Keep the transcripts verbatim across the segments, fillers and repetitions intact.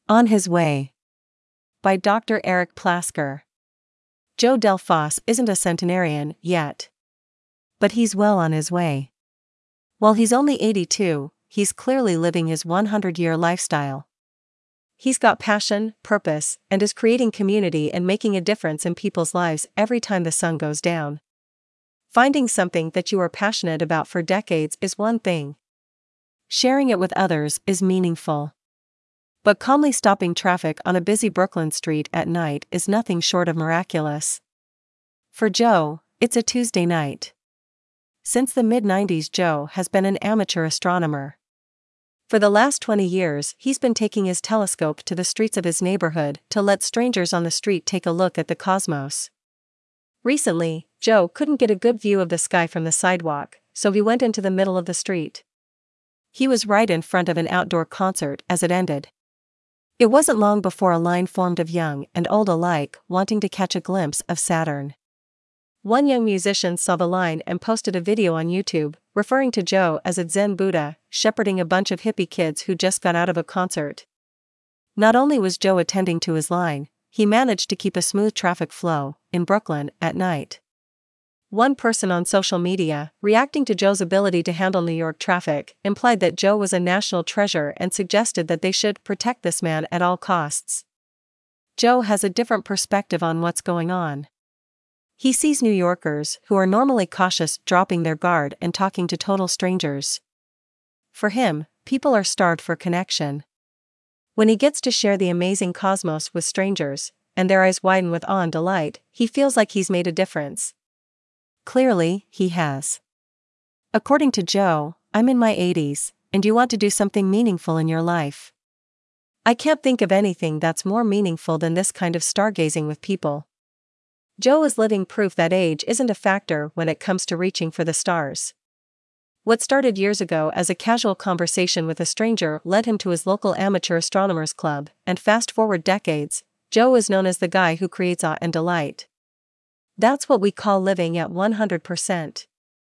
On His Way by Doctor Eric Plasker. Joe Delfosse isn't a centenarian yet. But he's well on his way. While he's only eighty-two, he's clearly living his hundred-year lifestyle. He's got passion, purpose, and is creating community and making a difference in people's lives every time the sun goes down. Finding something that you are passionate about for decades is one thing. Sharing it with others is meaningful. But calmly stopping traffic on a busy Brooklyn street at night is nothing short of miraculous. For Joe, it's a Tuesday night. Since the mid nineties, Joe has been an amateur astronomer. For the last twenty years, he's been taking his telescope to the streets of his neighborhood to let strangers on the street take a look at the cosmos. Recently, Joe couldn't get a good view of the sky from the sidewalk, so he went into the middle of the street. He was right in front of an outdoor concert as it ended. It wasn't long before a line formed of young and old alike wanting to catch a glimpse of Saturn. One young musician saw the line and posted a video on YouTube, referring to Joe as a Zen Buddha, shepherding a bunch of hippie kids who just got out of a concert. Not only was Joe attending to his line, he managed to keep a smooth traffic flow in Brooklyn at night. One person on social media, reacting to Joe's ability to handle New York traffic, implied that Joe was a national treasure and suggested that they should protect this man at all costs. Joe has a different perspective on what's going on. He sees New Yorkers, who are normally cautious, dropping their guard and talking to total strangers. For him, people are starved for connection. When he gets to share the amazing cosmos with strangers, and their eyes widen with awe and delight, he feels like he's made a difference. Clearly, he has. According to Joe, I'm in my eighties, and you want to do something meaningful in your life. I can't think of anything that's more meaningful than this kind of stargazing with people. Joe is living proof that age isn't a factor when it comes to reaching for the stars. What started years ago as a casual conversation with a stranger led him to his local amateur astronomers club, and fast forward decades, Joe is known as the guy who creates awe and delight. That's what we call living at one hundred percent.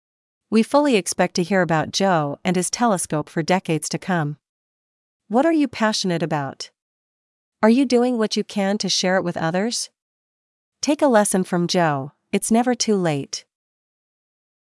We fully expect to hear about Joe and his telescope for decades to come. What are you passionate about? Are you doing what you can to share it with others? Take a lesson from Joe, it's never too late.